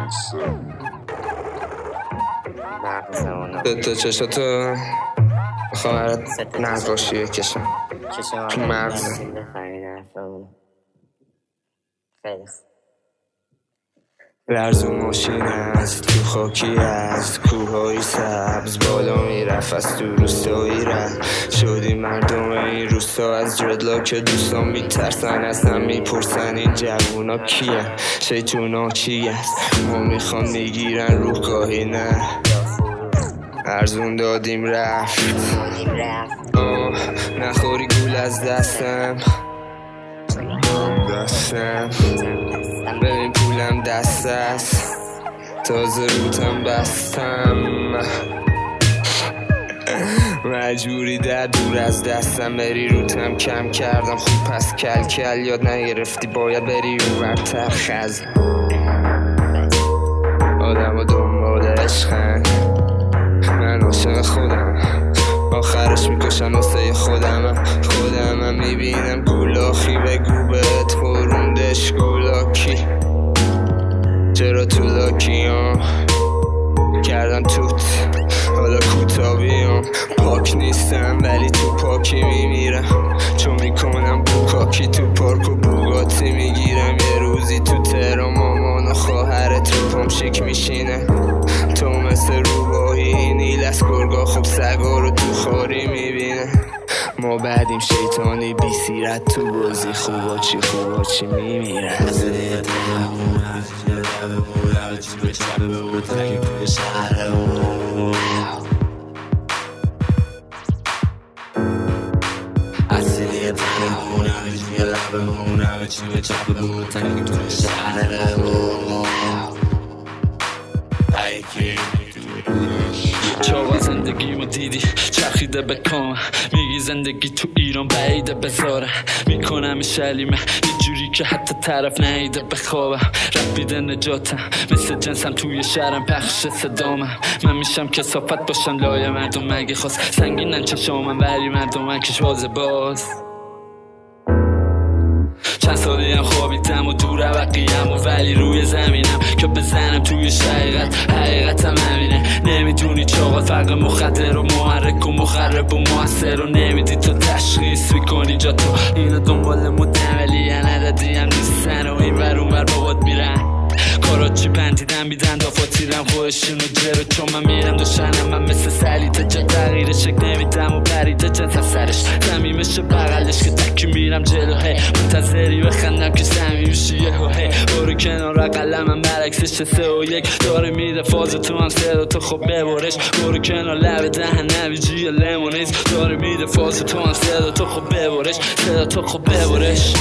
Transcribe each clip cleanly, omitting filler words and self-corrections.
تو چشاتو میخوام برات نقاشی بکشم تو مغز. لرزون ماشین است تو خاکی است کوههای سبز بالا میرفت از تو روستایی رفت شدی مردم این روستا از جردلاک دوستان میترسن از هم میپرسن این جوونا کیه شیطونا چی است ما میخوان میگیرن روح گاهی نه ارزون دادیم رفت نخوری گول از دستم ببین پولم دست است تازه روتم بستم مجبوری در دور از دستم بری روتم کم کردم خوب پس کل کل یاد نگرفتی باید بری اون ورتر خز آدم و دنبال عشقن من عاشق خودم آخرش میکشن واسه خودم میبینم گولاخی بگو بهت خوروندش گولاکی چرا تو لاکیام کردن توت حالا کوتابیام پاک نیستم ولی تو پاکی میمیرم چون میکنم بوکاکی تو پارک و بوگاتی میگیرم یه روزی تو تهران مامان و خواهرت رو پام شک میشینه تو مثل روباهی نیل از گرگا خوب سگا رو تو خاری میبینه ما بعدیم شیطانی بی سیرت تو بازی خوبا چی میمیره چاوا زندگیمو دیدی چرخیده به کام میگی زندگی تو ایران بعیده بذاره میکنم شلیمه یه جوری که حتی طرف نیده بخوابم رپیده نجاتم مثل جنسم توی شهرم پخش صدامم من میشم کسافت باشم لای مردم مگه خواست سنگینن چشامم ولی مردم کش باز چند سالیم خوابیدم و دور وقیم و ولی روی زمینم که بزنم توی حقیقتم همینه نمیدونی چاقا فرق مخدر و محرک و مخرب و موثر و نمیدی تو تشخیص میکنی جا تو اینو دنبال مدن ولی یه ندادیم نیستن و این ور اون ور بابات میرن کاراچی پندیدن میدن دافاتیرم خودشونو جرو چون من میرم دوشنم من مثل سلیته جا تغییر شک نمیدم و پریده جنس از سرش زمیمش بغلش که تکی میرم جلوه منتظری بخندم که زمیمش یهوه برو کنار قلمم برعکسش 3 و 1 داره میده فاز تو هم صدا تو خب ببرش برو کنار لب دهن نویجی یا لیمونیز داره میده فاز تو هم صدا تو خب ببرش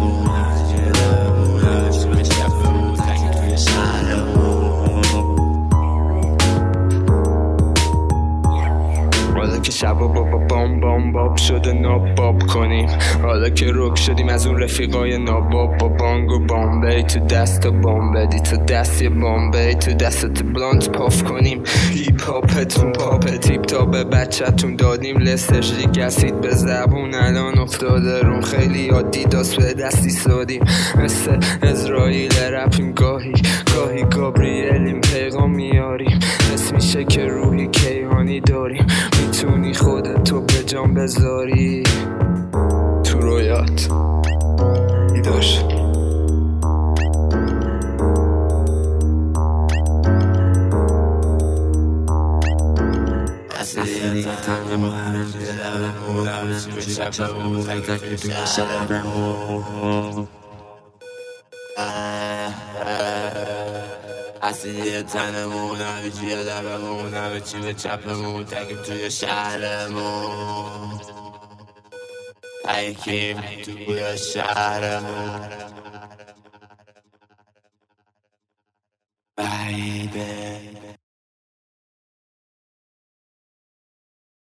حالا که شبا بابا بام باب شده ناباب کنیم حالا که رک شدیم از اون رفیقای ناباب با بانگ و بامبی تو دست و بام بدی تو دست یه بامبی تو دستت بلانت پاف کنیم هیپ هاپتون پاپت هیپ تا به بچه‌تون دادیم لستش گسید به زبون الان افتاده رون خیلی عادی داست به دستی سادیم مثل اسرائیل رپیم گاهی گابریلیم پیغام میاریم حس میشه که روحی کیهانی داریم میتونی خودتو به جان بذاری تو رویات ایداش I see a ton of moon, I wish you love a moon, I wish you would chop a moon, take him to your shadow moon. I came to your shadow moon. Baby.